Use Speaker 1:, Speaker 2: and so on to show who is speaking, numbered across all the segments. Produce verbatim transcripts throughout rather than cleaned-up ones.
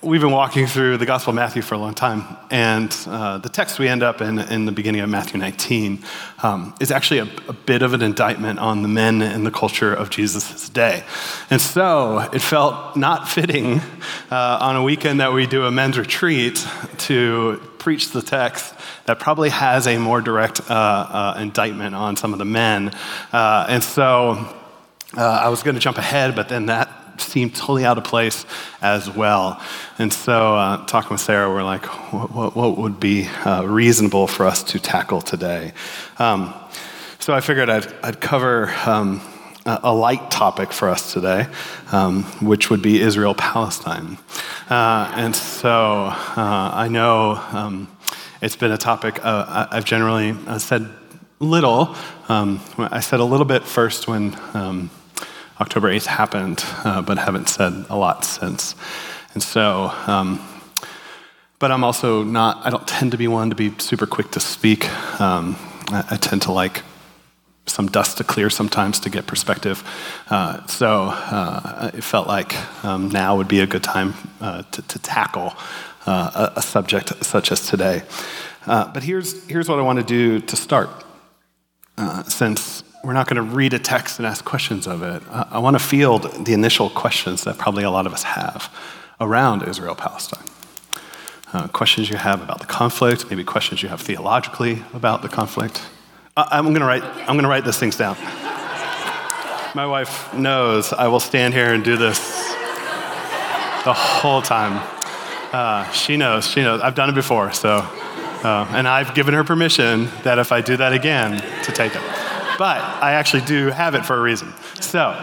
Speaker 1: we've been walking through the Gospel of Matthew for a long time, and uh, the text we end up in in the beginning of Matthew nineteen um, is actually a, a bit of an indictment on the men and the culture of Jesus' day. And so it felt not fitting uh, on a weekend that we do a men's retreat to preach the text that probably has a more direct uh, uh, indictment on some of the men. Uh, and so uh, I was going to jump ahead, but then that seemed totally out of place as well. And so uh, talking with Sarah, we're like, what, what, what would be uh, reasonable for us to tackle today? Um, so I figured I'd, I'd cover um, a, a light topic for us today, um, which would be Israel-Palestine. Uh, and so uh, I know um, it's been a topic uh, I've generally uh, said little. Um, I said a little bit first when um, October eighth happened, uh, but haven't said a lot since. And so, um, but I'm also not, I don't tend to be one to be super quick to speak. Um, I, I tend to like some dust to clear sometimes to get perspective. Uh, so uh, it felt like um, now would be a good time uh, to, to tackle uh, a, a subject such as today. Uh, but here's, here's what I want to do to start. Uh, since we're not going to read a text and ask questions of it, I, I want to field the initial questions that probably a lot of us have around Israel-Palestine. Uh, questions you have about the conflict, maybe questions you have theologically about the conflict. I, I'm going to write. I'm going to write these things down. My wife knows I will stand here and do this the whole time. Uh, she knows. She knows. I've done it before, so. Uh, and I've given her permission that if I do that again, to take it. But I actually do have it for a reason. So,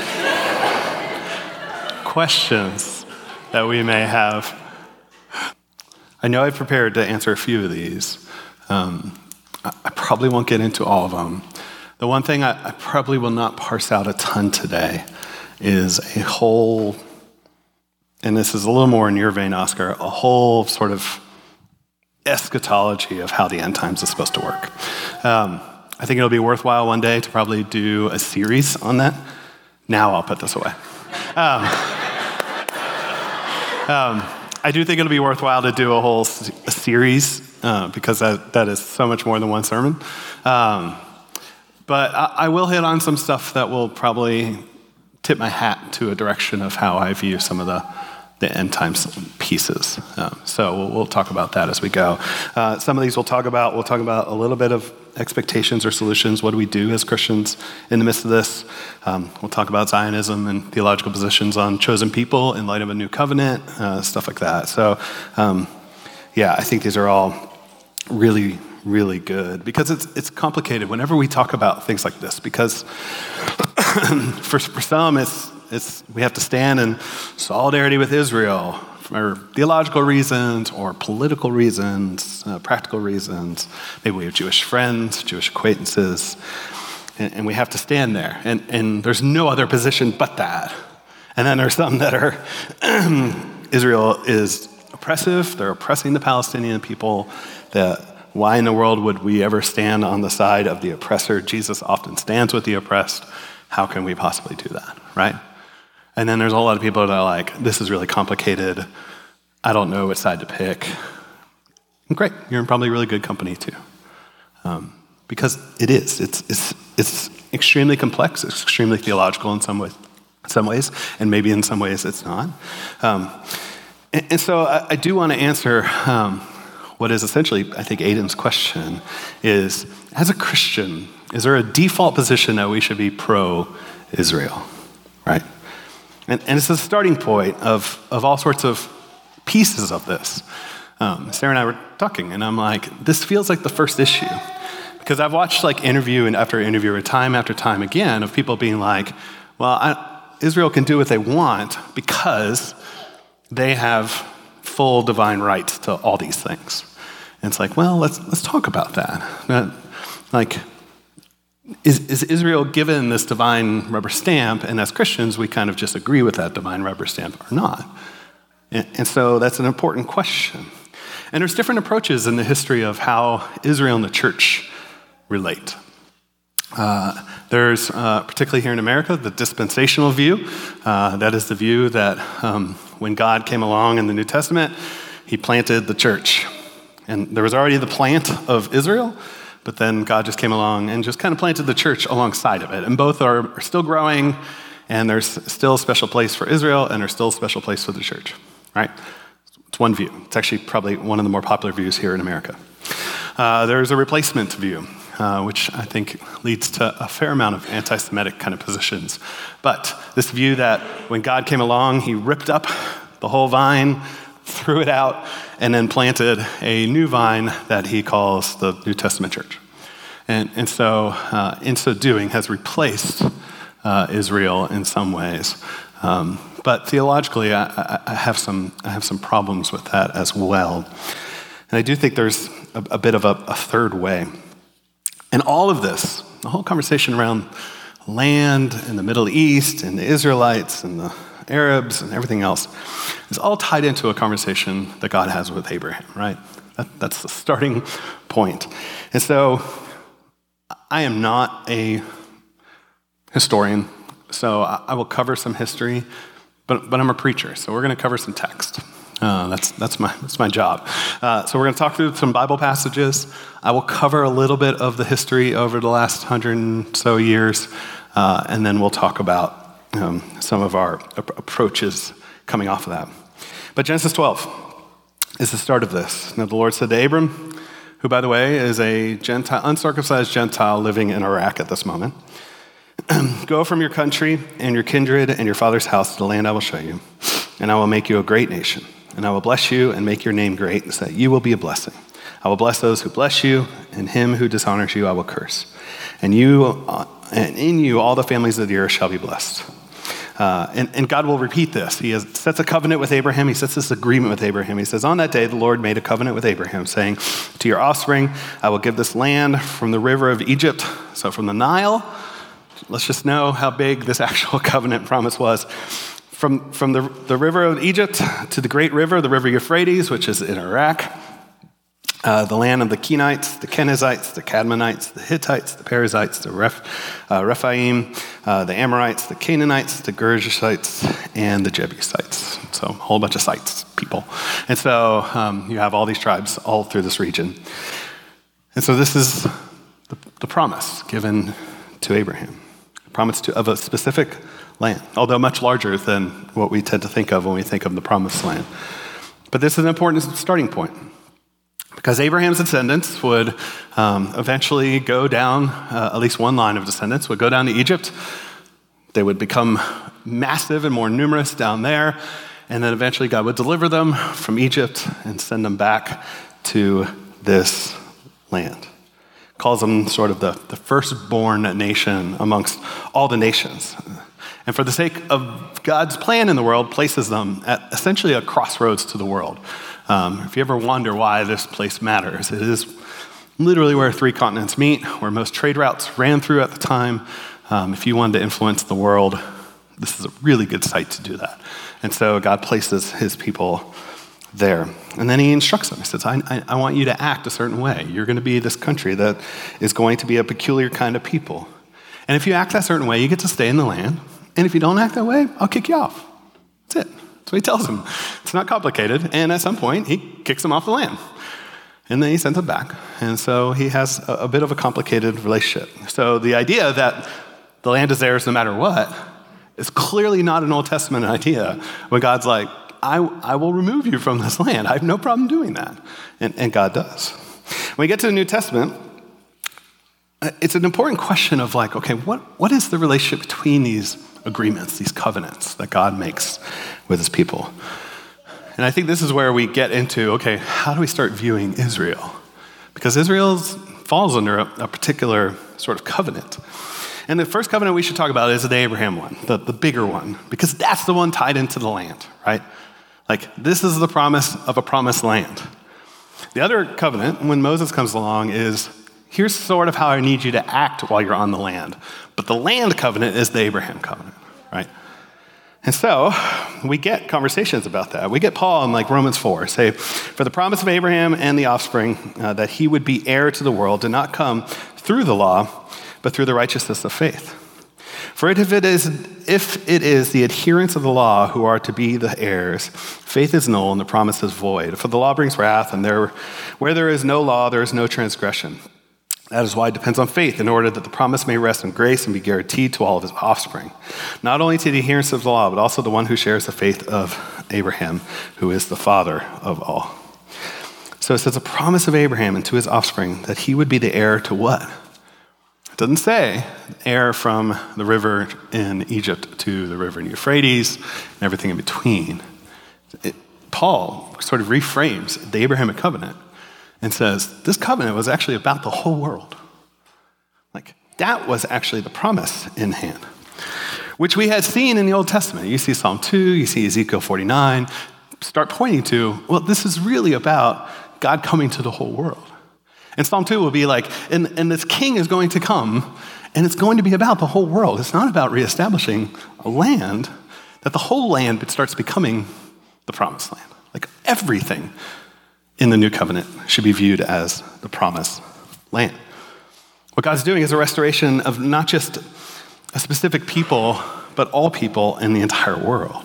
Speaker 1: questions that we may have. I know I've prepared to answer a few of these. Um, I probably won't get into all of them. The one thing I, I probably will not parse out a ton today is a whole, and this is a little more in your vein, Oscar, a whole sort of eschatology of how the end times is supposed to work. Um, I think it'll be worthwhile one day to probably do a series on that. Now I'll put this away. Um, um, I do think it'll be worthwhile to do a whole s- a series uh, because that, that is so much more than one sermon. Um, but I, I will hit on some stuff that will probably tip my hat to a direction of how I view some of the the end times pieces. Um, so we'll, we'll talk about that as we go. Uh, some of these we'll talk about, we'll talk about a little bit of expectations or solutions. What do we do as Christians in the midst of this? Um, we'll talk about Zionism and theological positions on chosen people in light of a new covenant, uh, stuff like that. So um, yeah, I think these are all really, really good because it's it's complicated whenever we talk about things like this because for, for some it's It's, we have to stand in solidarity with Israel for theological reasons or political reasons, uh, practical reasons. Maybe we have Jewish friends, Jewish acquaintances, and, and we have to stand there. And, and there's no other position but that. And then there's some that are, Israel is oppressive, they're oppressing the Palestinian people, that why in the world would we ever stand on the side of the oppressor? Jesus often stands with the oppressed. How can we possibly do that, right? And then there's a whole lot of people that are like, this is really complicated. I don't know which side to pick. And great, you're in probably really good company too. Um, because it is. It's, it's, it's extremely complex. It's extremely theological in some ways, some ways and maybe in some ways it's not. Um, and, and so I, I do want to answer um, what is essentially, I think, Aiden's question is, as a Christian, is there a default position that we should be pro-Israel, right? And, and it's the starting point of, of all sorts of pieces of this. Um, Sarah and I were talking, and I'm like, this feels like the first issue. Because I've watched like interview and after interview, or time after time again, of people being like, well, I, Israel can do what they want because they have full divine rights to all these things. And it's like, well, let's let's talk about that. That like, Is, is Israel given this divine rubber stamp, and as Christians, we kind of just agree with that divine rubber stamp or not? And, and so that's an important question. And there's different approaches in the history of how Israel and the church relate. Uh, there's, uh, particularly here in America, the dispensational view. Uh, that is the view that um, when God came along in the New Testament, he planted the church. And there was already the plant of Israel, but then God just came along and just kind of planted the church alongside of it. And both are, are still growing, and there's still a special place for Israel, and there's still a special place for the church, right? It's one view. It's actually probably one of the more popular views here in America. Uh, there's a replacement view, uh, which I think leads to a fair amount of anti-Semitic kind of positions. But this view that when God came along, he ripped up the whole vine, threw it out, and then planted a new vine that he calls the New Testament church. And, and so, uh, in so doing, has replaced uh, Israel in some ways. Um, but theologically, I, I, I have some I have some problems with that as well. And I do think there's a, a bit of a, a third way. And all of this, the whole conversation around land and the Middle East and the Israelites and the Arabs and everything else is all tied into a conversation that God has with Abraham, right? That, that's the starting point. And so I am not a historian, so I, I will cover some history, but, but I'm a preacher, so we're going to cover some text. Uh, that's that's my that's my job. Uh, so we're going to talk through some Bible passages. I will cover a little bit of the history over the last hundred and so years, uh, and then we'll talk about um, some of our ap- approaches coming off of that. But Genesis twelve is the start of this. Now the Lord said to Abram, who, by the way, is a Gentile, uncircumcised Gentile living in Iraq at this moment, go from your country and your kindred and your father's house to the land I will show you, and I will make you a great nation. And I will bless you and make your name great, so that you will be a blessing. I will bless those who bless you, and him who dishonors you I will curse. And you, uh, and in you all the families of the earth shall be blessed. Uh, and, and God will repeat this. He has, sets a covenant with Abraham. He sets this agreement with Abraham. He says, on that day the Lord made a covenant with Abraham, saying, to your offspring I will give this land from the river of Egypt, so from the Nile. Let's just know how big this actual covenant promise was. From, from the, the river of Egypt to the great river, the river Euphrates, which is in Iraq, uh, the land of the Kenites, the Kenizzites, the Cadmonites, the Hittites, the Perizzites, the Reph, uh, Rephaim, uh, the Amorites, the Canaanites, the Girgashites, and the Jebusites. So a whole bunch of sites, people. And so um, you have all these tribes all through this region. And so this is the, the promise given to Abraham, a promise to, of a specific land, although much larger than what we tend to think of when we think of the promised land. But this is an important starting point, because Abraham's descendants would um, eventually go down, uh, at least one line of descendants would go down to Egypt. They would become massive and more numerous down there, and then eventually God would deliver them from Egypt and send them back to this land. Calls them sort of the, the firstborn nation amongst all the nations. And for the sake of God's plan in the world, places them at essentially a crossroads to the world. Um, if you ever wonder why this place matters, it is literally where three continents meet, where most trade routes ran through at the time. Um, if you wanted to influence the world, this is a really good site to do that. And so God places his people there. And then he instructs them. He says, I, I, I want you to act a certain way. You're going to be this country that is going to be a peculiar kind of people. And if you act that certain way, you get to stay in the land. And if you don't act that way, I'll kick you off. That's it. That's what he tells them. It's not complicated. And at some point, he kicks them off the land. And then he sends them back. And so he has a, a bit of a complicated relationship. So the idea that the land is theirs no matter what is clearly not an Old Testament idea when God's like, I, I will remove you from this land. I have no problem doing that. And, and God does. When we get to the New Testament, it's an important question of like, okay, what, what is the relationship between these agreements, these covenants that God makes with his people? And I think this is where we get into, okay, how do we start viewing Israel? Because Israel falls under a, a particular sort of covenant. And the first covenant we should talk about is the Abraham one, the, the bigger one, because that's the one tied into the land, right? Like, this is the promise of a promised land. The other covenant, when Moses comes along, is here's sort of how I need you to act while you're on the land. But the land covenant is the Abraham covenant, right? And so we get conversations about that. We get Paul in like Romans four say, for the promise of Abraham and the offspring uh, that he would be heir to the world did not come through the law, but through the righteousness of faith. For if it is, if it is the adherents of the law who are to be the heirs, faith is null and the promise is void. For the law brings wrath, and there, where there is no law, there is no transgression. That is why it depends on faith, in order that the promise may rest in grace and be guaranteed to all of his offspring, not only to the adherents of the law, but also the one who shares the faith of Abraham, who is the father of all. So it says a promise of Abraham and to his offspring that he would be the heir to what? It doesn't say heir from the river in Egypt to the river in Euphrates and everything in between. It, Paul sort of reframes the Abrahamic covenant and says, this covenant was actually about the whole world. Like, that was actually the promise in hand, which we had seen in the Old Testament. You see Psalm two, you see Ezekiel forty-nine, start pointing to, well, this is really about God coming to the whole world. And Psalm two will be like, and, and this king is going to come, and it's going to be about the whole world. It's not about reestablishing a land, that the whole land starts becoming the promised land. Like, everything in the new covenant should be viewed as the promised land. What God's doing is a restoration of not just a specific people, but all people in the entire world.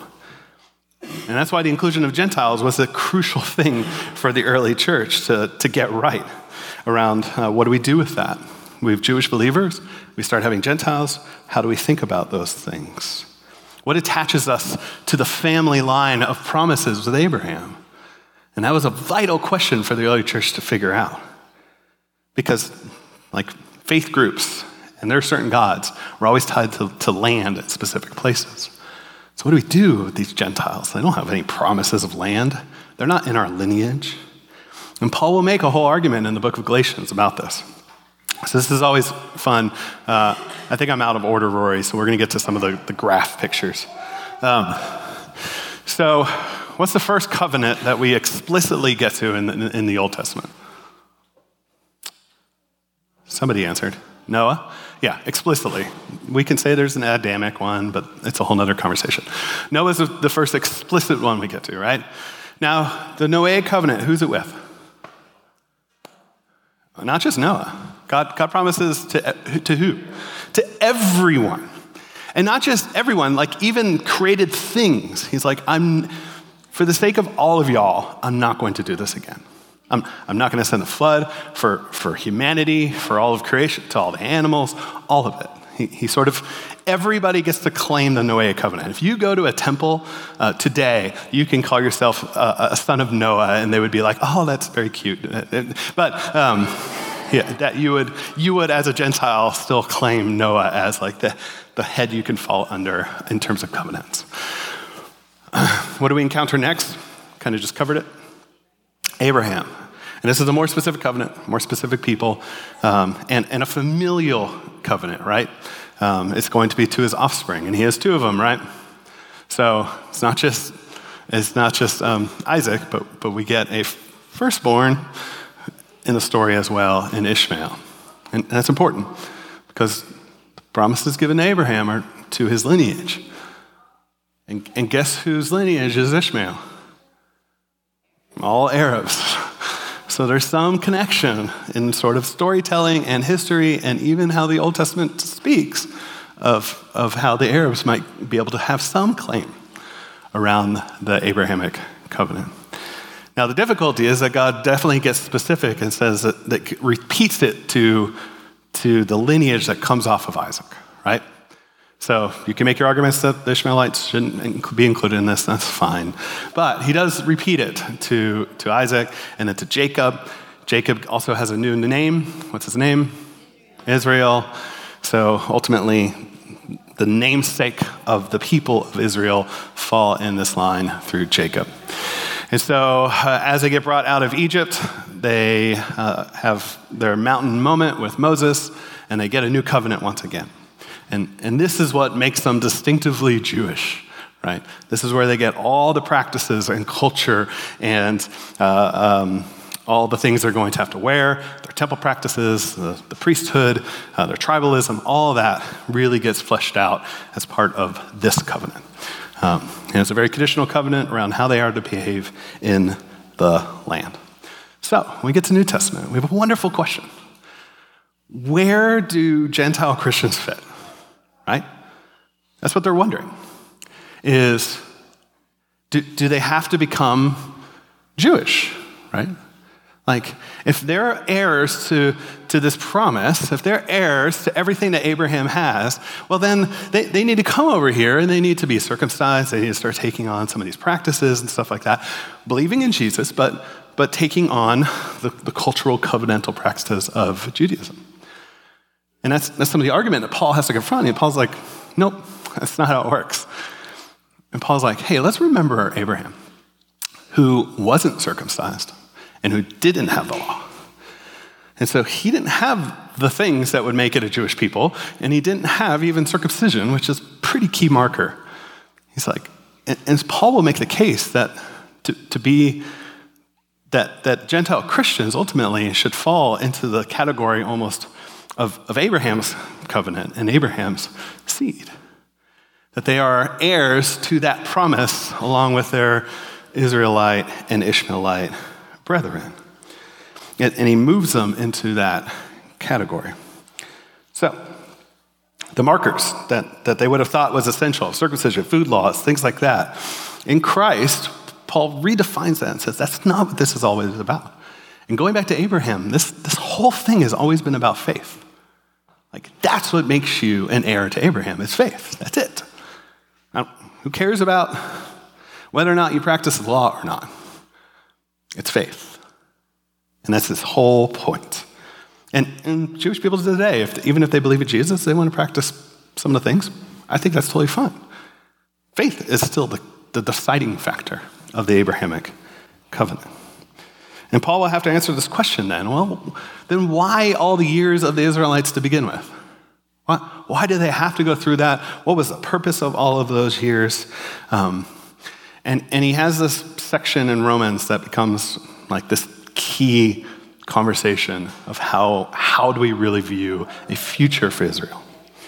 Speaker 1: And that's why the inclusion of Gentiles was a crucial thing for the early church to, to get right around uh, what do we do with that? We have Jewish believers, we start having Gentiles. How do we think about those things? What attaches us to the family line of promises with Abraham? And that was a vital question for the early church to figure out. Because, like, faith groups and their certain gods were always tied to, to land at specific places. So what do we do with these Gentiles? They don't have any promises of land. They're not in our lineage. And Paul will make a whole argument in the book of Galatians about this. So this is always fun. Uh, I think I'm out of order, Rory, so we're going to get to some of the, the graph pictures. Um, so what's the first covenant that we explicitly get to in the, in the Old Testament? Somebody answered. Noah? Yeah, explicitly. We can say there's an Adamic one, but it's a whole other conversation. Noah's the first explicit one we get to, right? Now, the Noahic covenant, who's it with? Not just Noah. God, God promises to, to who? To everyone. And not just everyone, like even created things. He's like, I'm, for the sake of all of y'all, I'm not going to do this again. I'm, I'm not going to send a flood for, for humanity, for all of creation, to all the animals, all of it. He, he sort of, everybody gets to claim the Noahic covenant. If you go to a temple uh, today, you can call yourself a, a son of Noah, and they would be like, oh, that's very cute. But um, yeah, that you would, you would, as a Gentile, still claim Noah as like the, the head you can fall under in terms of covenants. Uh, what do we encounter next? Kind of just covered it. Abraham. And this is a more specific covenant, more specific people, um, and, and a familial covenant, right? Um, it's going to be to his offspring, and he has two of them, right? So it's not just it's not just um, Isaac, but but we get a firstborn in the story as well in Ishmael, and that's important because the promises given to Abraham are to his lineage, and, and guess whose lineage is Ishmael? All Arabs. So there's some connection in sort of storytelling and history and even how the Old Testament speaks of, of how the Arabs might be able to have some claim around the Abrahamic covenant. Now the difficulty is that God definitely gets specific and says that, that repeats it to, to the lineage that comes off of Isaac, right? So you can make your arguments that the Ishmaelites shouldn't be included in this, that's fine. But he does repeat it to, to Isaac and then to Jacob. Jacob also has a new name. What's his name? Israel. So ultimately, the namesake of the people of Israel fall in this line through Jacob. And so uh, as they get brought out of Egypt, they uh, have their mountain moment with Moses, and they get a new covenant once again. And, and this is what makes them distinctively Jewish, right? This is where they get all the practices and culture and uh, um, all the things they're going to have to wear, their temple practices, the, the priesthood, uh, their tribalism, all of that really gets fleshed out as part of this covenant. Um, and it's a very conditional covenant around how they are to behave in the land. So when we get to New Testament, we have a wonderful question. where do Gentile Christians fit, right? That's what they're wondering, is do, do they have to become Jewish, right? Like, if they're heirs to, to this promise, if they're heirs to everything that Abraham has, well, then they, they need to come over here and they need to be circumcised. They need to start taking on some of these practices and stuff like that, believing in Jesus, but, but taking on the, the cultural covenantal practices of Judaism. And that's, that's some of the argument that Paul has to confront. And Paul's like, nope, that's not how it works. And Paul's like, hey, let's remember Abraham, who wasn't circumcised and who didn't have the law. And so he didn't have the things that would make it a Jewish people, and he didn't have even circumcision, which is a pretty key marker. He's like, and, and Paul will make the case that to, to be, that, that Gentile Christians ultimately should fall into the category almost of, of Abraham's covenant and Abraham's seed. That they are heirs to that promise along with their Israelite and Ishmaelite brethren. And he moves them into that category. So, the markers that, that they would have thought was essential, circumcision, food laws, things like that. In Christ, Paul redefines that and says, that's not what this is always about. And going back to Abraham, this, this whole thing has always been about faith. Like, that's what makes you an heir to Abraham, is faith. That's it. Now, who cares about whether or not you practice the law or not? It's faith. And that's his whole point. And, and Jewish people today, if, even if they believe in Jesus, they want to practice some of the things, I think that's totally fine. Faith is still the, the deciding factor of the Abrahamic covenant. And Paul will have to answer this question then. Well, then why all the years of the Israelites to begin with? Why, why do they have to go through that? What was the purpose of all of those years? Um, and, and he has this section in Romans that becomes like this key conversation of how, how do we really view a future for Israel.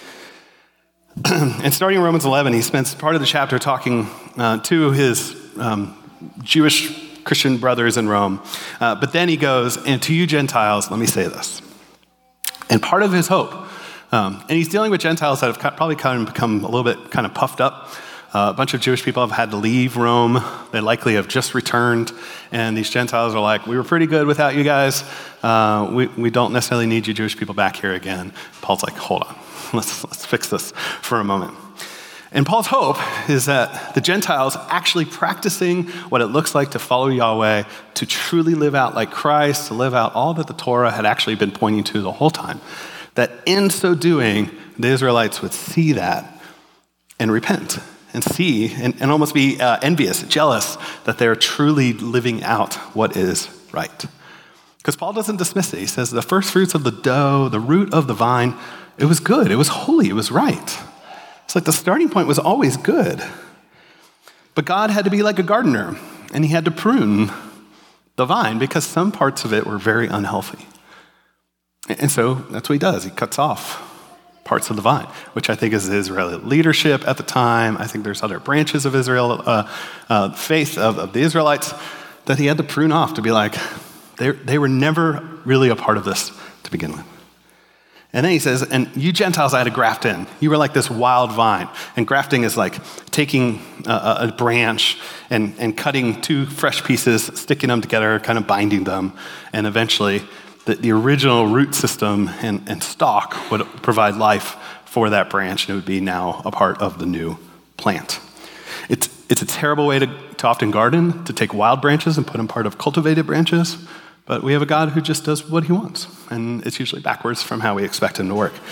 Speaker 1: And starting in Romans eleven, he spends part of the chapter talking uh, to his um, Jewish Christian brothers in Rome. Uh, but then he goes, and to you Gentiles, let me say this. And part of his hope, um, and he's dealing with Gentiles that have probably kind of become a little bit kind of puffed up. Uh, a bunch of Jewish people have had to leave Rome. They likely have just returned. And these Gentiles are like, we were pretty good without you guys. Uh, we, we don't necessarily need you Jewish people back here again. Paul's like, hold on, let's, let's fix this for a moment. And Paul's hope is that the Gentiles actually practicing what it looks like to follow Yahweh, to truly live out like Christ, to live out all that the Torah had actually been pointing to the whole time, that in so doing, the Israelites would see that and repent and see and, and almost be uh, envious, jealous that they're truly living out what is right. Because Paul doesn't dismiss it. He says the first fruits of the dough, the root of the vine, it was good, it was holy, it was right. It's like the starting point was always good. But God had to be like a gardener, and he had to prune the vine because some parts of it were very unhealthy. And so that's what he does. He cuts off parts of the vine, which I think is the Israeli leadership at the time. I think there's other branches of Israel, uh, uh, faith of, of the Israelites that he had to prune off to be like, they, they were never really a part of this to begin with. And then he says, and you Gentiles I had to graft in. You were like this wild vine. And grafting is like taking a, a branch and, and cutting two fresh pieces, sticking them together, kind of binding them. And eventually, the, the original root system and, and stalk would provide life for that branch, and it would be now a part of the new plant. It's, it's a terrible way to, to often garden, to take wild branches and put them part of cultivated branches. But we have a God who just does what he wants. And it's usually backwards from how we expect him to work.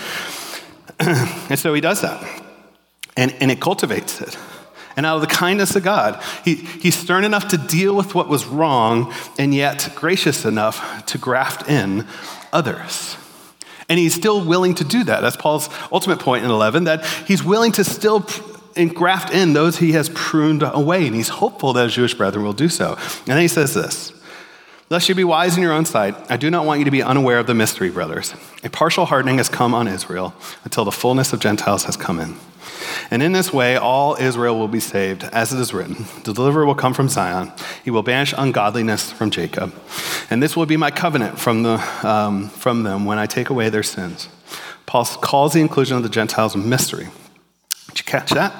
Speaker 1: And so he does that. And, and it cultivates it. And out of the kindness of God, he, he's stern enough to deal with what was wrong and yet gracious enough to graft in others. And he's still willing to do that. That's Paul's ultimate point in eleven, that he's willing to still graft in those he has pruned away. And he's hopeful that his Jewish brethren will do so. And then he says this, lest you be wise in your own sight, I do not want you to be unaware of the mystery, brothers. A partial hardening has come on Israel until the fullness of Gentiles has come in. And in this way, all Israel will be saved, as it is written, the deliverer will come from Zion. He will banish ungodliness from Jacob. And this will be my covenant from, the, um, from them when I take away their sins. Paul calls the inclusion of the Gentiles a mystery. Did you catch that?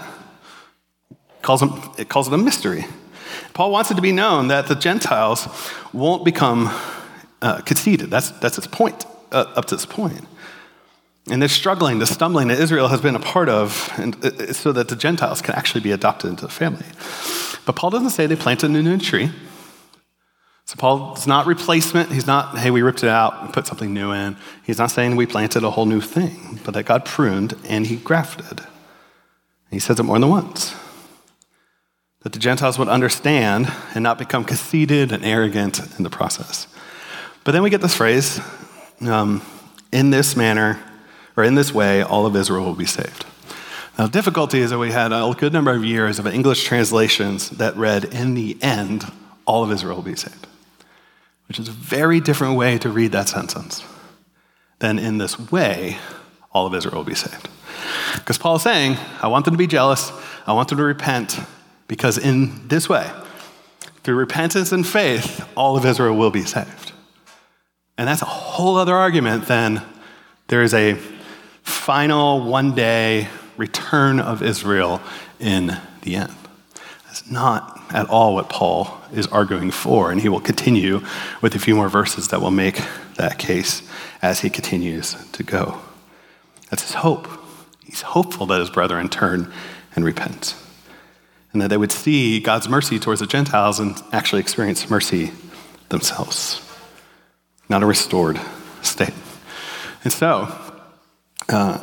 Speaker 1: Calls them, it calls it a mystery. Paul wants it to be known that the Gentiles won't become uh, conceited. That's, that's its point, uh, up to this point. And this struggling, this stumbling that Israel has been a part of, and uh, so that the Gentiles can actually be adopted into the family. But Paul doesn't say they planted a new tree. So Paul's not replacement. He's not, hey, we ripped it out and put something new in. He's not saying we planted a whole new thing, but that God pruned and he grafted. And he says it more than once. That the Gentiles would understand and not become conceited and arrogant in the process. But then we get this phrase, um, in this manner, or in this way, all of Israel will be saved. Now, the difficulty is that we had a good number of years of English translations that read, in the end, all of Israel will be saved, which is a very different way to read that sentence than in this way, all of Israel will be saved. Because Paul is saying, I want them to be jealous, I want them to repent, because in this way, through repentance and faith, all of Israel will be saved. And that's a whole other argument than there is a final one-day return of Israel in the end. That's not at all what Paul is arguing for, and he will continue with a few more verses that will make that case as he continues to go. That's his hope. He's hopeful that his brethren turn and repent, and that they would see God's mercy towards the Gentiles and actually experience mercy themselves, not a restored state. And so, uh,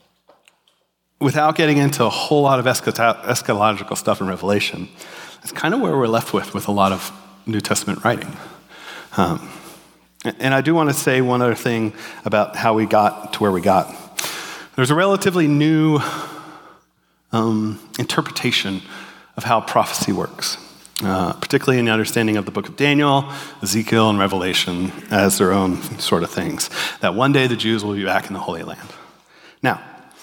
Speaker 1: without getting into a whole lot of eschatological stuff in Revelation, it's kind of where we're left with with a lot of New Testament writing. Um, and I do want to say one other thing about how we got to where we got. There's a relatively new um, interpretation of how prophecy works, uh, particularly in the understanding of the book of Daniel, Ezekiel, and Revelation as their own sort of things, that one day the Jews will be back in the Holy Land. Now,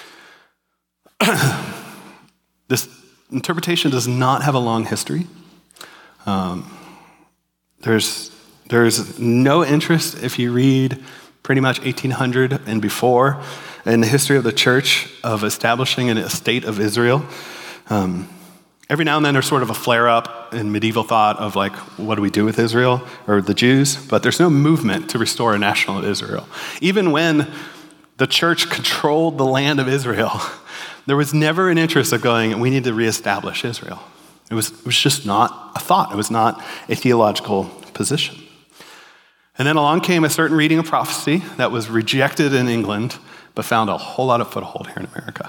Speaker 1: this interpretation does not have a long history. Um, there's, there's no interest, if you read pretty much eighteen hundred and before, in the history of the church of establishing a state of Israel. Um, every now and then there's sort of a flare-up in medieval thought of like, what do we do with Israel or the Jews? But there's no movement to restore a national Israel. Even when the church controlled the land of Israel, there was never an interest of going, we need to reestablish Israel. It was, it was just not a thought. It was not a theological position. And then along came a certain reading of prophecy that was rejected in England, but found a whole lot of foothold here in America.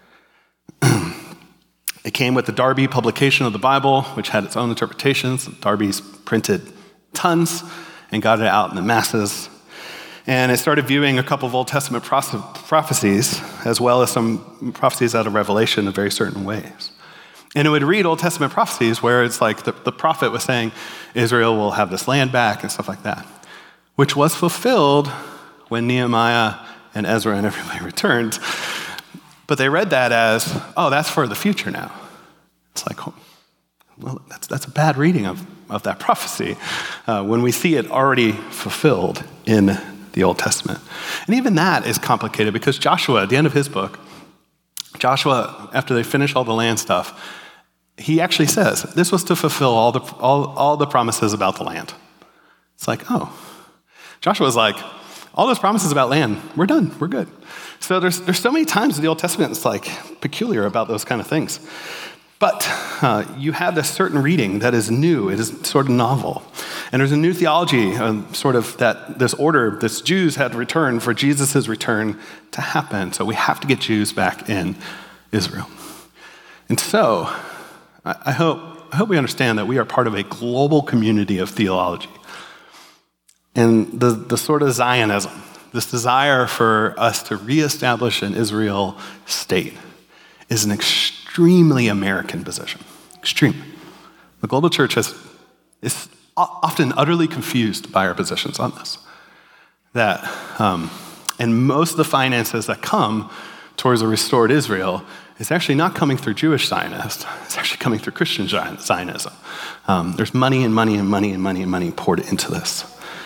Speaker 1: It came with the Darby publication of the Bible, which had its own interpretations. Darby's printed tons and got it out in the masses. And it started viewing a couple of Old Testament prophecies, as well as some prophecies out of Revelation in very certain ways. And it would read Old Testament prophecies where it's like the, the prophet was saying, Israel will have this land back and stuff like that, which was fulfilled when Nehemiah and Ezra and everybody returned. But they read that as, oh, that's for the future now. It's like, well, that's, that's a bad reading of, of that prophecy uh, when we see it already fulfilled in the Old Testament. And even that is complicated because Joshua, at the end of his book, Joshua, after they finish all the land stuff, he actually says, this was to fulfill all the, all, all the promises about the land. It's like, oh. Joshua's like, all those promises about land, we're done, we're good. So there's there's so many times in the Old Testament it's like peculiar about those kind of things. But uh, you have this certain reading that is new, it is sort of novel. And there's a new theology, um, sort of that this order, this Jews had returned for Jesus' return to happen. So we have to get Jews back in Israel. And so I, I hope I hope we understand that we are part of a global community of theology. And the, the sort of Zionism, this desire for us to reestablish an Israel state, is an extremely American position. Extreme. The global church has, is often utterly confused by our positions on this. That, um, and most of the finances that come towards a restored Israel is actually not coming through Jewish Zionists. It's actually coming through Christian Zionism. Um, there's money and money and money and money and money poured into this.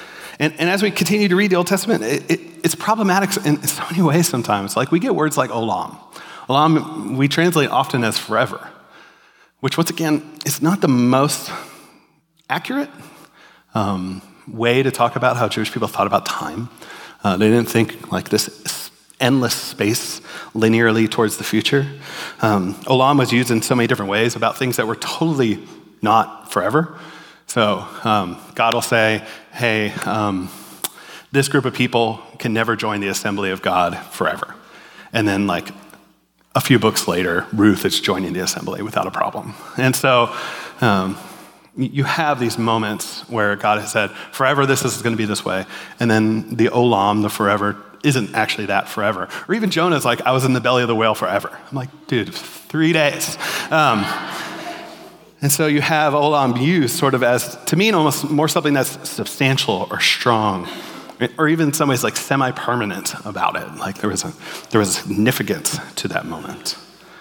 Speaker 1: And, and as we continue to read the Old Testament, it, it, it's problematic in so many ways sometimes. Like we get words like olam. Olam we translate often as forever, which once again is not the most accurate um, way to talk about how Jewish people thought about time. Uh, they didn't think like this endless space linearly towards the future. Um, olam was used in so many different ways about things that were totally not forever. So um, God will say, hey, um, this group of people can never join the assembly of God forever. And then like a few books later, Ruth is joining the assembly without a problem. And so um, you have these moments where God has said, forever this is going to be this way. And then the olam, the forever, isn't actually that forever. Or even Jonah's like, I was in the belly of the whale forever. I'm like, dude, three days. Um, and so you have olam used sort of as, to me, almost more something that's substantial or strong, or even in some ways like semi-permanent about it. Like there was a there was a significance to that moment.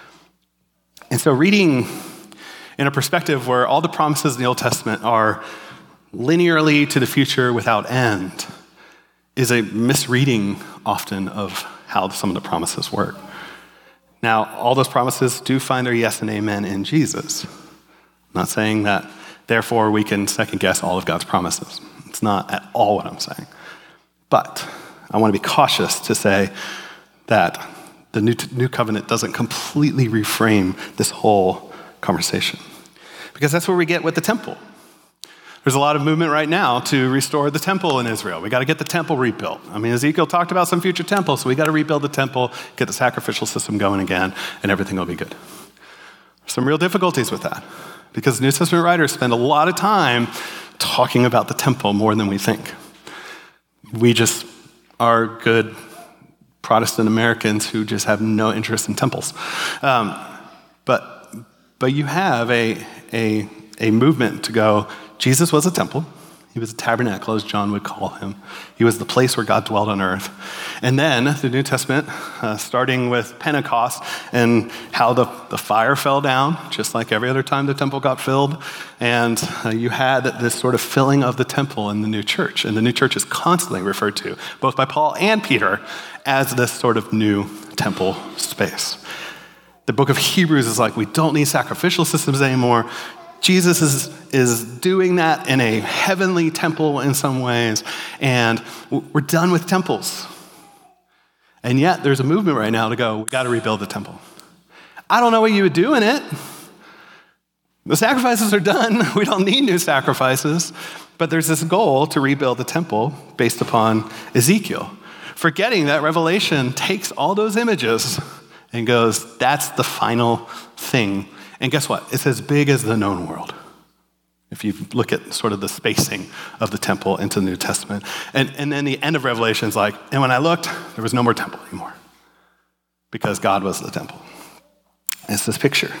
Speaker 1: And so reading in a perspective where all the promises in the Old Testament are linearly to the future without end is a misreading often of how some of the promises work. Now, all those promises do find their yes and amen in Jesus. I'm not saying that, therefore, we can second guess all of God's promises. It's not at all what I'm saying. But I want to be cautious to say that the new, new covenant doesn't completely reframe this whole conversation. Because that's where we get with the temple. There's a lot of movement right now to restore the temple in Israel. We got to get the temple rebuilt. I mean, Ezekiel talked about some future temple, so we got to rebuild the temple, get the sacrificial system going again, and everything will be good. Some real difficulties with that, because New Testament writers spend a lot of time talking about the temple more than we think. We just are good Protestant Americans who just have no interest in temples. Um, but but you have a, a, a movement to go, Jesus was a temple. He was a tabernacle, as John would call him. He was the place where God dwelt on earth. And then the New Testament, uh, starting with Pentecost and how the, the fire fell down, just like every other time the temple got filled. And uh, you had this sort of filling of the temple in the new church. And the new church is constantly referred to, both by Paul and Peter, as this sort of new temple space. The book of Hebrews is like, we don't need sacrificial systems anymore. Jesus is, is doing that in a heavenly temple in some ways, and we're done with temples. And yet there's a movement right now to go, we got to rebuild the temple. I don't know what you would do in it. The sacrifices are done. We don't need new sacrifices. But there's this goal to rebuild the temple based upon Ezekiel, forgetting that Revelation takes all those images and goes, that's the final thing. And guess what? It's as big as the known world, if you look at sort of the spacing of the temple into the New Testament. And, and then the end of Revelation is like, and when I looked, there was no more temple anymore, because God was the temple. It's this picture.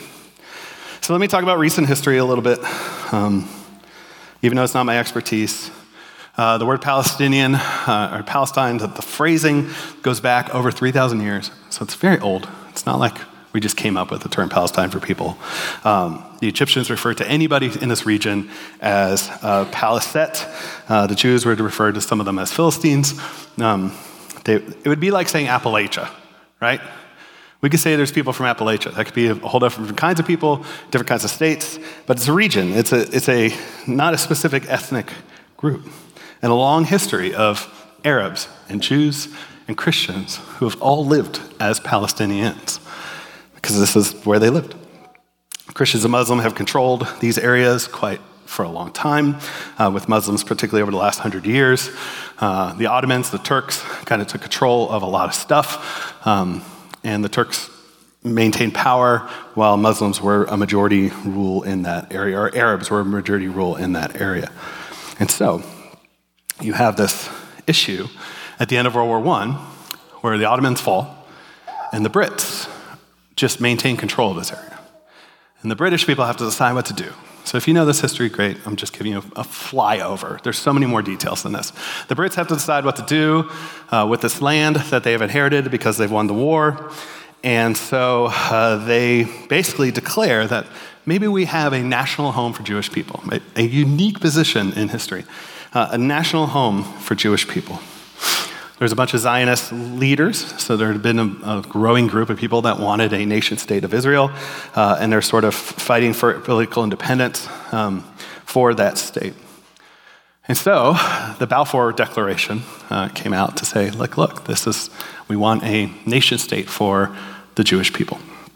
Speaker 1: So let me talk about recent history a little bit, um, even though it's not my expertise. Uh, the word Palestinian, uh, or Palestine, the, the phrasing goes back over three thousand years, so it's very old. It's not like we just came up with the term Palestine for people. Um, the Egyptians referred to anybody in this region as uh, Paliset. Uh, the Jews were to refer to some of them as Philistines. Um, they, it would be like saying Appalachia, right? We could say there's people from Appalachia. That could be a whole different kinds of people, different kinds of states, but it's a region. It's a, it's a not a specific ethnic group. And a long history of Arabs and Jews and Christians who have all lived as Palestinians, because this is where they lived. Christians and Muslims have controlled these areas quite for a long time, uh, with Muslims particularly over the last hundred years. Uh, the Ottomans, the Turks, kind of took control of a lot of stuff, um, and the Turks maintained power while Muslims were a majority rule in that area, or Arabs were a majority rule in that area. And so you have this issue at the end of World War One where the Ottomans fall and the Brits just maintain control of this area. And the British people have to decide what to do. So if you know this history, great. I'm just giving you a, a flyover. There's so many more details than this. The Brits have to decide what to do uh, with this land that they have inherited because they've won the war. And so uh, they basically declare that maybe we have a national home for Jewish people, a, a unique position in history. uh, a national home for Jewish people. There's a bunch of Zionist leaders, so there had been a, a growing group of people that wanted a nation state of Israel, uh, and they're sort of fighting for political independence um, for that state. And so the Balfour Declaration uh, came out to say, look, look, this is, we want a nation state for the Jewish people.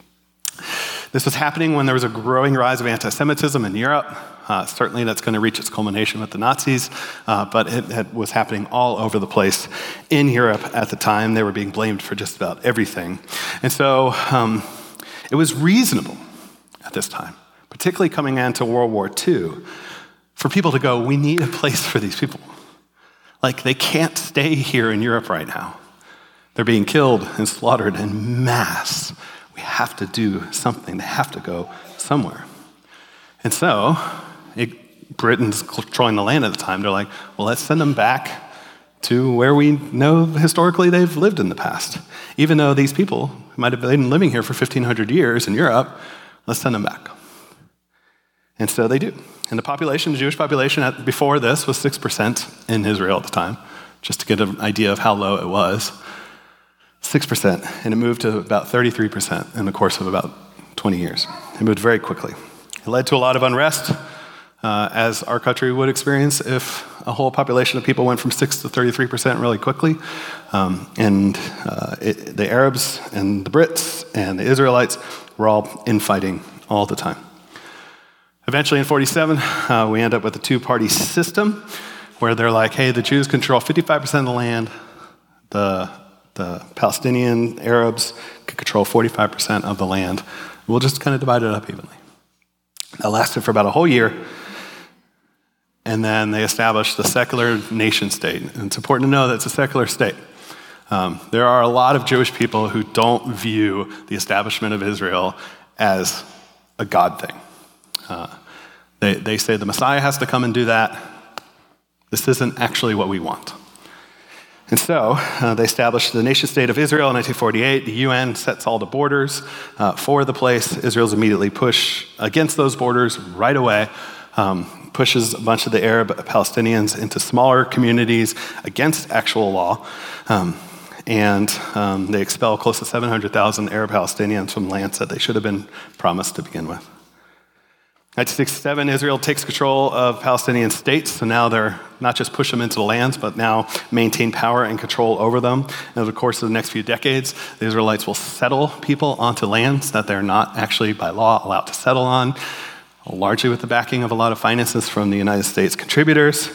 Speaker 1: This was happening when there was a growing rise of anti-Semitism in Europe. Uh, certainly that's going to reach its culmination with the Nazis, uh, but it, it was happening all over the place in Europe at the time. They were being blamed for just about everything. And so um, it was reasonable at this time, particularly coming into World War Two, for people to go, we need a place for these people. Like, they can't stay here in Europe right now. They're being killed and slaughtered en masse. We have to do something. They have to go somewhere. And so, it, Britain's controlling the land at the time. They're like, well, let's send them back to where we know historically they've lived in the past. Even though these people might have been living here for fifteen hundred years in Europe, let's send them back. And so they do. And the population, the Jewish population at, before this was six percent in Israel at the time, just to get an idea of how low it was. six percent, and it moved to about thirty-three percent in the course of about twenty years. It moved very quickly. It led to a lot of unrest, uh, as our country would experience if a whole population of people went from six to thirty-three percent really quickly. Um, and uh, it, the Arabs and the Brits and the Israelites were all infighting all the time. Eventually in forty-seven, uh, we end up with a two-party system where they're like, hey, the Jews control fifty-five percent of the land, the The Palestinian Arabs could control forty-five percent of the land. We'll just kind of divide it up evenly. That lasted for about a whole year. And then they established the secular nation state. And it's important to know that it's a secular state. Um, there are a lot of Jewish people who don't view the establishment of Israel as a God thing. Uh, they, they say the Messiah has to come and do that. This isn't actually what we want. And so uh, they established the nation state of Israel in nineteen forty-eight. The U N sets all the borders uh, for the place. Israel's immediately push against those borders right away, um, pushes a bunch of the Arab Palestinians into smaller communities against actual law. Um, and um, they expel close to seven hundred thousand Arab Palestinians from lands that they should have been promised to begin with. nineteen sixty-seven, Israel takes control of Palestinian states, so now they're not just push them into the lands, but now maintain power and control over them. And over the course of the next few decades, the Israelites will settle people onto lands that they're not actually by law allowed to settle on, largely with the backing of a lot of finances from the United States contributors.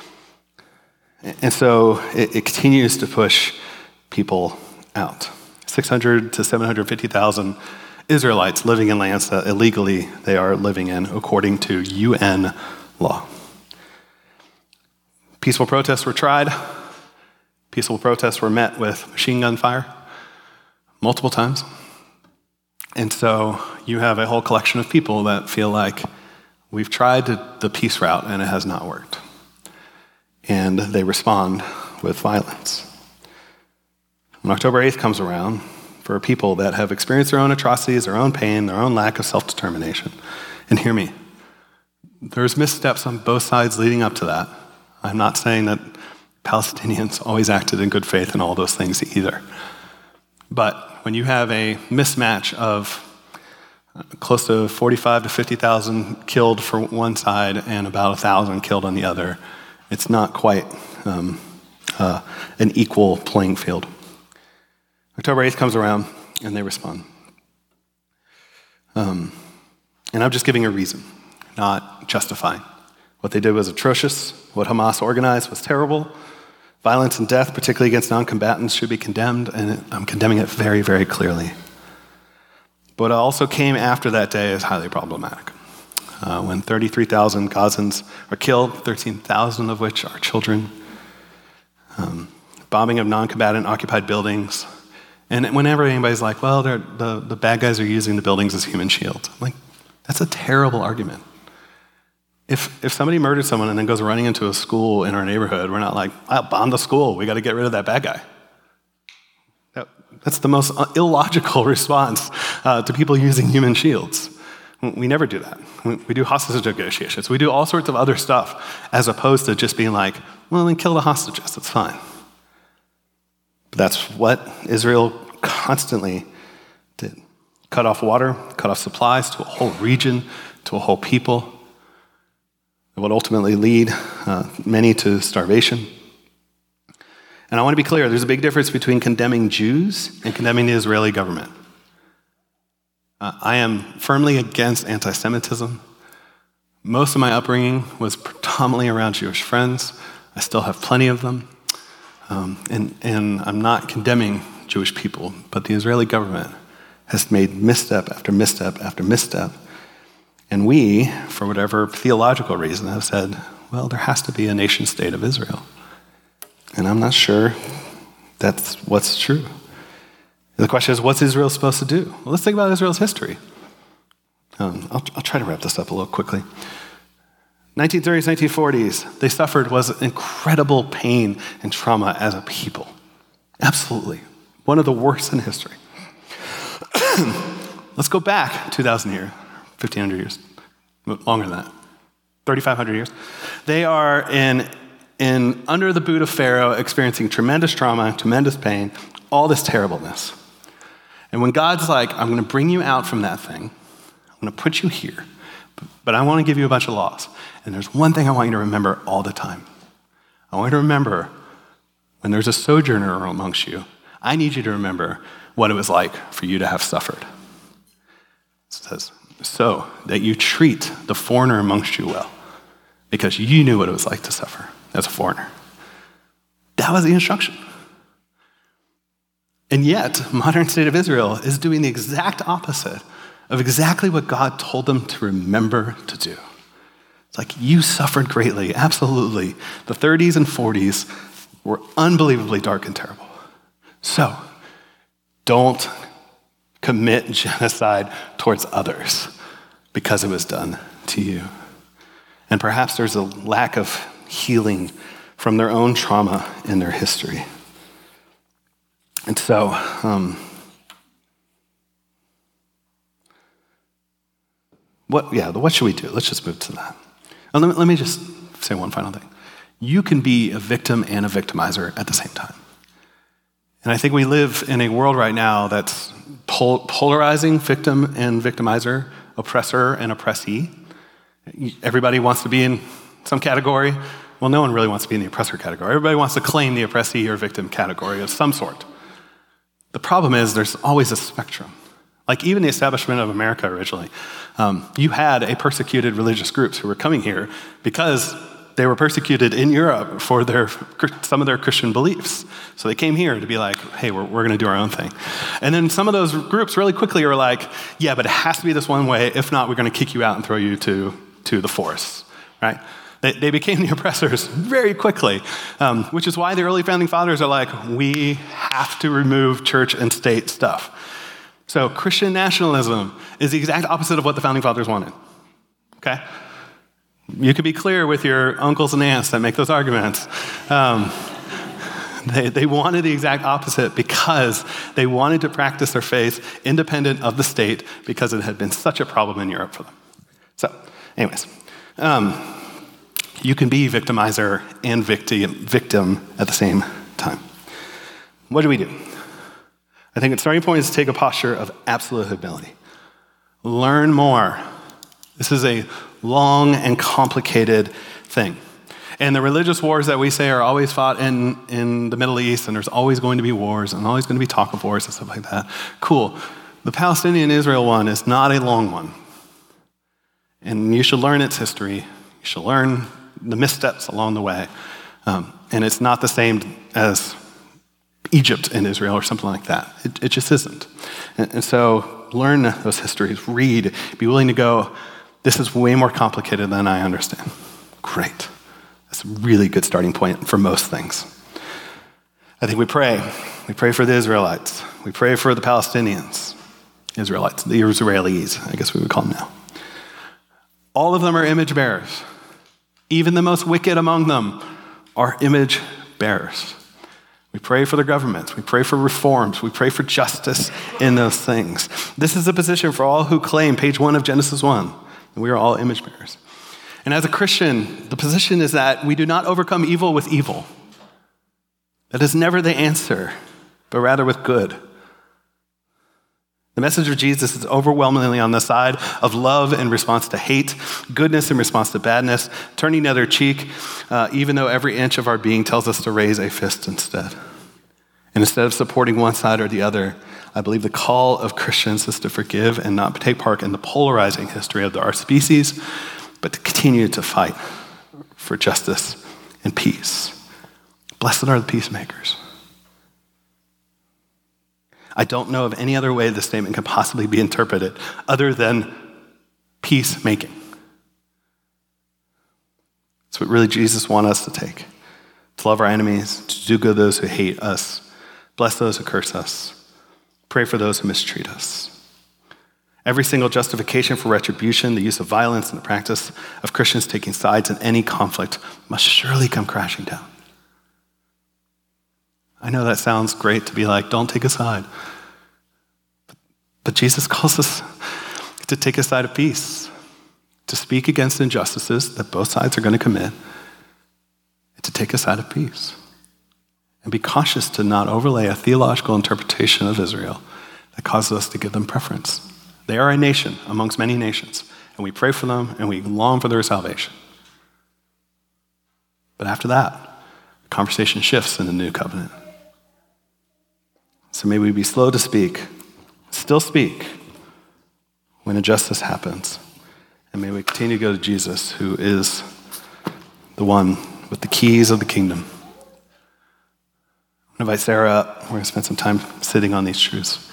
Speaker 1: And so it, it continues to push people out. six hundred to seven hundred fifty thousand Israelites living in lands that illegally they are living in according to U N law. Peaceful protests were tried. Peaceful protests were met with machine gun fire multiple times. And so you have a whole collection of people that feel like we've tried the peace route and it has not worked. And they respond with violence. When October eighth comes around, for people that have experienced their own atrocities, their own pain, their own lack of self-determination. And hear me, there's missteps on both sides leading up to that. I'm not saying that Palestinians always acted in good faith and all those things either. But when you have a mismatch of close to forty-five to fifty thousand killed for one side and about one thousand killed on the other, it's not quite um, uh, an equal playing field. October eighth comes around, and they respond. Um, and I'm just giving a reason, not justifying. What they did was atrocious. What Hamas organized was terrible. Violence and death, particularly against non-combatants, should be condemned, and I'm condemning it very, very clearly. But what also came after that day is highly problematic. Uh, when thirty-three thousand Gazans are killed, thirteen thousand of which are children. Um, bombing of non-combatant occupied buildings. And whenever anybody's like, well, the, the bad guys are using the buildings as human shields. I'm like, that's a terrible argument. If if somebody murdered someone and then goes running into a school in our neighborhood, we're not like, I'll bomb the school. We got to get rid of that bad guy. That, that's the most illogical response uh, to people using human shields. We never do that. We do hostage negotiations. We do all sorts of other stuff as opposed to just being like, well, then kill the hostages. It's fine. But that's what Israel constantly did. Cut off water, cut off supplies to a whole region, to a whole people. It would ultimately lead uh, many to starvation. And I want to be clear, there's a big difference between condemning Jews and condemning the Israeli government. Uh, I am firmly against anti-Semitism. Most of my upbringing was predominantly around Jewish friends. I still have plenty of them. Um, and, and I'm not condemning Jewish people, but the Israeli government has made misstep after misstep after misstep. And we, for whatever theological reason, have said, well, there has to be a nation state of Israel. And I'm not sure that's what's true. The question is, what's Israel supposed to do? Well, let's think about Israel's history. Um, I'll, I'll try to wrap this up a little quickly. nineteen thirties, nineteen forties, they suffered was incredible pain and trauma as a people. Absolutely. One of the worst in history. Let's go back two thousand years, fifteen hundred years, longer than that, thirty-five hundred years. They are in, in under the boot of Pharaoh, experiencing tremendous trauma, tremendous pain, all this terribleness. And when God's like, I'm going to bring you out from that thing, I'm going to put you here, but, but I want to give you a bunch of laws. And there's one thing I want you to remember all the time. I want you to remember when there's a sojourner amongst you, I need you to remember what it was like for you to have suffered. It says, so that you treat the foreigner amongst you well, because you knew what it was like to suffer as a foreigner. That was the instruction. And yet, modern state of Israel is doing the exact opposite of exactly what God told them to remember to do. It's like, you suffered greatly, absolutely. The thirties and forties were unbelievably dark and terrible. So, don't commit genocide towards others because it was done to you. And perhaps there's a lack of healing from their own trauma in their history. And so, um, what, yeah, what should we do? Let's just move to that. And let me, let me just say one final thing. You can be a victim and a victimizer at the same time. And I think we live in a world right now that's pol- polarizing victim and victimizer, oppressor and oppressee. Everybody wants to be in some category. Well, no one really wants to be in the oppressor category. Everybody wants to claim the oppressee or victim category of some sort. The problem is there's always a spectrum. Like even the establishment of America originally, um, you had a persecuted religious groups who were coming here because they were persecuted in Europe for their some of their Christian beliefs. So they came here to be like, hey, we're, we're going to do our own thing. And then some of those groups really quickly were like, yeah, but it has to be this one way. If not, we're going to kick you out and throw you to, to the forest, right? They, they became the oppressors very quickly, um, which is why the early founding fathers are like, we have to remove church and state stuff. So Christian nationalism is the exact opposite of what the founding fathers wanted, okay? You could be clear with your uncles and aunts that make those arguments. Um, they, they wanted the exact opposite because they wanted to practice their faith independent of the state because it had been such a problem in Europe for them. So, anyways, um, you can be victimizer and victim, victim at the same time. What do we do? I think the starting point is to take a posture of absolute humility. Learn more. This is a long and complicated thing. And the religious wars that we say are always fought in, in the Middle East, and there's always going to be wars, and always going to be talk of wars and stuff like that. Cool. The Palestinian-Israel one is not a long one. And you should learn its history. You should learn the missteps along the way. Um, and it's not the same as Egypt and Israel or something like that. It, it just isn't. And, and so learn those histories, read, be willing to go, this is way more complicated than I understand. Great. That's a really good starting point for most things. I think we pray. We pray for the Israelites. We pray for the Palestinians. Israelites, the Israelis, I guess we would call them now. All of them are image bearers. Even the most wicked among them are image bearers. We pray for the governments. We pray for reforms. We pray for justice in those things. This is a position for all who claim, page one of Genesis one, that we are all image bearers. And as a Christian, the position is that we do not overcome evil with evil. That is never the answer, but rather with good. The message of Jesus is overwhelmingly on the side of love in response to hate, goodness in response to badness, turning the other cheek, uh, even though every inch of our being tells us to raise a fist instead. And instead of supporting one side or the other, I believe the call of Christians is to forgive and not take part in the polarizing history of our species, but to continue to fight for justice and peace. Blessed are the peacemakers. I don't know of any other way this statement could possibly be interpreted other than peacemaking. That's what really Jesus wants us to take. To love our enemies, to do good to those who hate us, bless those who curse us, pray for those who mistreat us. Every single justification for retribution, the use of violence, and the practice of Christians taking sides in any conflict must surely come crashing down. I know that sounds great to be like, don't take a side. But, but Jesus calls us to take a side of peace, to speak against injustices that both sides are going to commit, and to take a side of peace. And be cautious to not overlay a theological interpretation of Israel that causes us to give them preference. They are a nation amongst many nations, and we pray for them and we long for their salvation. But after that, the conversation shifts in the new covenant. So may we be slow to speak, still speak when injustice happens. And may we continue to go to Jesus, who is the one with the keys of the kingdom. I'm going to invite Sarah up. We're going to spend some time sitting on these truths.